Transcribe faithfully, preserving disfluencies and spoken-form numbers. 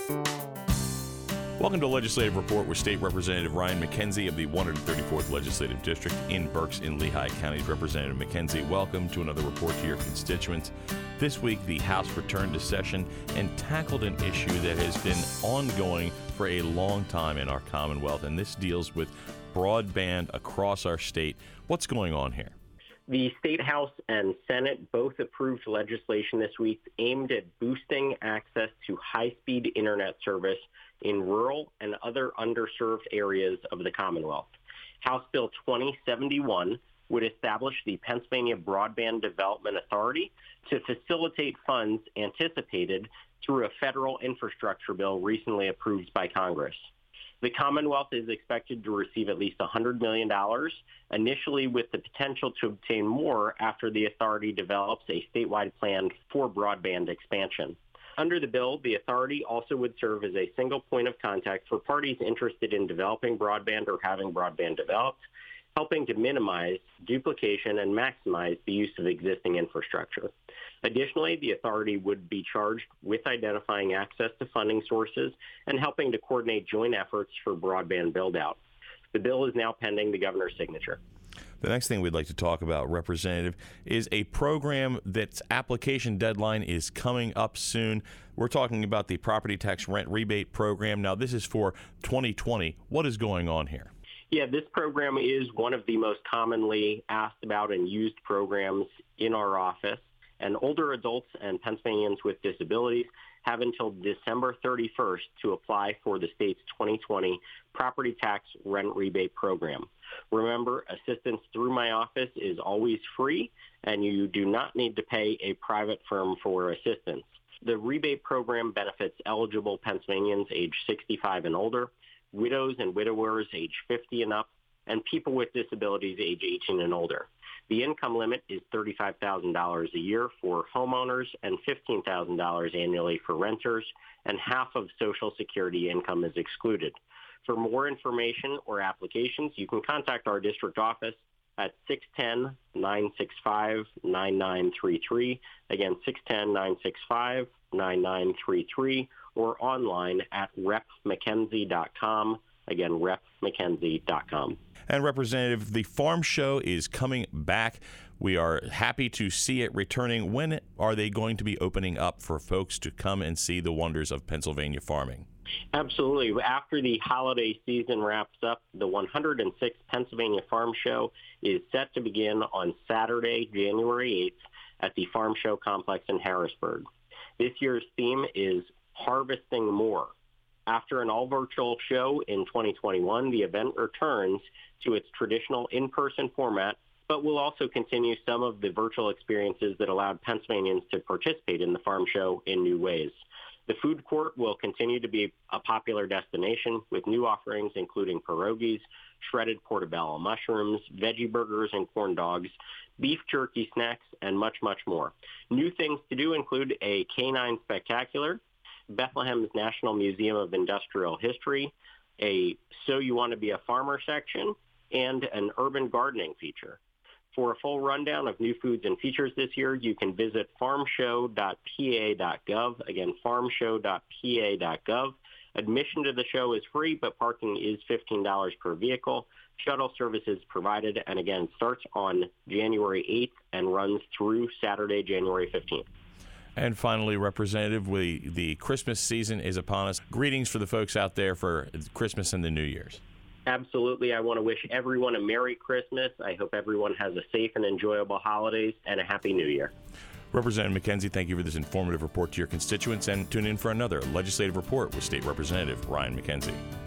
Welcome to Legislative Report with State Representative Ryan McKenzie of the one hundred thirty-fourth Legislative District in Berks and Lehigh Counties. Representative McKenzie, welcome to another report to your constituents. This week, the House returned to session and tackled an issue that has been ongoing for a long time in our Commonwealth, and this deals with broadband across our state. What's going on here? The State House and Senate both approved legislation this week aimed at boosting access to high-speed internet service in rural and other underserved areas of the Commonwealth. House Bill twenty seventy-one would establish the Pennsylvania Broadband Development Authority to facilitate funds anticipated through a federal infrastructure bill recently approved by Congress. The Commonwealth is expected to receive at least one hundred million dollars, initially with the potential to obtain more after the authority develops a statewide plan for broadband expansion. Under the bill, the authority also would serve as a single point of contact for parties interested in developing broadband or having broadband developed, helping to minimize duplication and maximize the use of existing infrastructure. Additionally, the authority would be charged with identifying access to funding sources and helping to coordinate joint efforts for broadband build-out. The bill is now pending the governor's signature. The next thing we'd like to talk about, Representative, is a program that's application deadline is coming up soon. We're talking about the property tax rent rebate program. Now, this is for twenty twenty. What is going on here? Yeah, this program is one of the most commonly asked about and used programs in our office. And older adults and Pennsylvanians with disabilities have until December thirty-first to apply for the state's twenty twenty property tax rent rebate program. Remember, assistance through my office is always free, and you do not need to pay a private firm for assistance. The rebate program benefits eligible Pennsylvanians age sixty-five and older, widows and widowers age fifty and up, and people with disabilities age eighteen and older. The income limit is thirty-five thousand dollars a year for homeowners and fifteen thousand dollars annually for renters, and half of Social Security income is excluded. For more information or applications, you can contact our district office at six one zero, nine six five, nine nine three three, again, six one zero, nine six five, nine nine three three, or online at rep mckenzie dot com, again, rep mckenzie dot com. And Representative, the farm show is coming back. We are happy to see it returning. When are they going to be opening up for folks to come and see the wonders of Pennsylvania farming? Absolutely. After the holiday season wraps up, the one hundred sixth Pennsylvania Farm Show is set to begin on Saturday, January eighth at the Farm Show Complex in Harrisburg. This year's theme is Harvesting More. After an all-virtual show in twenty twenty-one, the event returns to its traditional in-person format, but will also continue some of the virtual experiences that allowed Pennsylvanians to participate in the farm show in new ways. The food court will continue to be a popular destination with new offerings including pierogies, shredded portobello mushrooms, veggie burgers and corn dogs, beef jerky snacks, and much, much more. New things to do include a canine spectacular, Bethlehem's National Museum of Industrial History, a So You Want to Be a Farmer section, and an urban gardening feature. For a full rundown of new foods and features this year, you can visit farm show dot p a dot gov. Again, farm show dot p a dot gov. Admission to the show is free, but parking is fifteen dollars per vehicle. Shuttle service is provided, and again, starts on January eighth and runs through Saturday, January fifteenth. And finally, Representative, we, the Christmas season is upon us. Greetings for the folks out there for Christmas and the New Year's. Absolutely. I want to wish everyone a Merry Christmas. I hope everyone has a safe and enjoyable holidays and a Happy New Year. Representative McKenzie, thank you for this informative report to your constituents, and tune in for another legislative report with State Representative Ryan McKenzie.